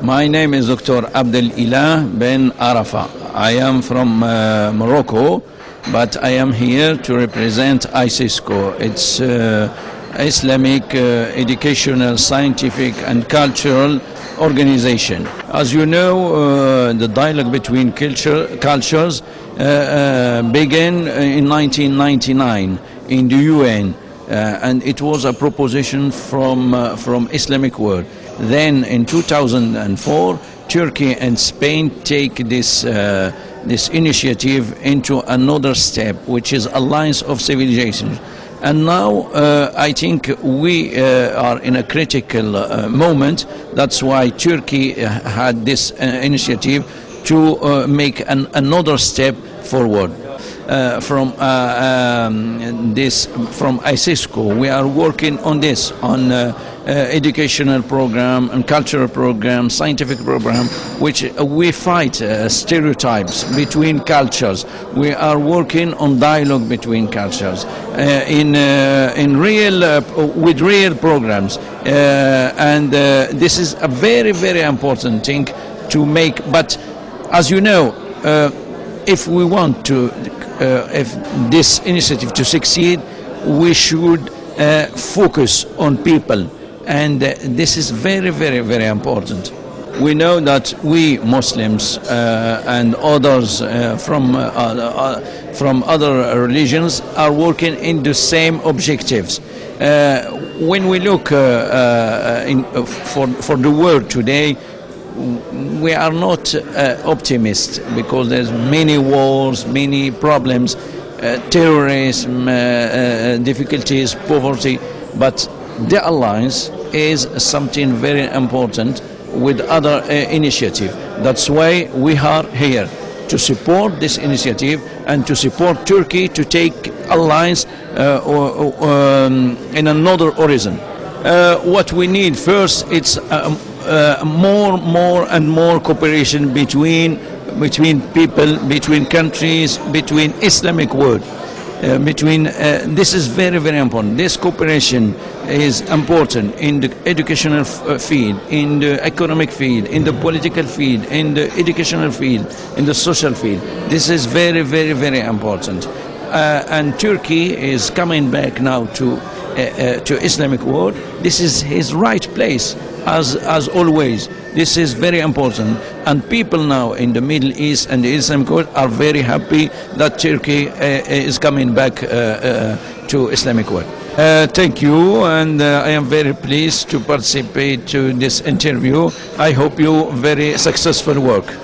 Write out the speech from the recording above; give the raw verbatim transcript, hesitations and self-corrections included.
My name is Doctor Abdel Ilah Ben Arafa. I am from uh, Morocco, but I am here to represent I C E S C O. It's uh, Islamic uh, Educational, Scientific and Cultural Organization. As you know, uh, the dialogue between culture, cultures uh, uh, began in nineteen ninety-nine in the U N, uh, and it was a proposition from, uh, from Islamic world. Then in two thousand four, Turkey and Spain take this, uh, this initiative into another step, which is Alliance of Civilizations. And now uh, I think we uh, are in a critical uh, moment. That's why Turkey had this uh, initiative to uh, make an, another step forward. Uh, from uh, um, this, from I C E S C O, we are working on this, on uh, uh, educational program and cultural program, scientific program, which uh, we fight uh, stereotypes between cultures. We are working on dialogue between cultures uh, in uh, in real uh, with real programs, uh, and uh, this is a very very important thing to make. But as you know, uh, if we want to. Uh, if this initiative to succeed, we should uh, focus on people, and uh, this is very, very, very important. We know that we Muslims uh, and others uh, from uh, uh, from other religions are working in the same objectives. Uh, when we look uh, uh, in, uh, for for the world today, we are not uh, optimists because there's many wars, many problems, uh, terrorism, uh, uh, difficulties, poverty. But the alliance is something very important with other uh, initiative. That's why we are here to support this initiative and to support Turkey to take alliance uh, or, or, um, in another horizon. Uh, what we need first, it's um, Uh, more, more and more cooperation between between people, between countries, between Islamic world. Uh, between uh, this is very, very important. This cooperation is important in the educational f field, in the economic field, in the political field, in the educational field, in the social field. This is very, very, very important. Uh, and Turkey is coming back now to uh, uh, to Islamic world. This is his right place. As, as always, this is very important, and people now in the Middle East and the Islamic world are very happy that Turkey uh, is coming back uh, uh, to Islamic world. Uh, thank you, and uh, I am very pleased to participate to this interview. I hope you very successful work.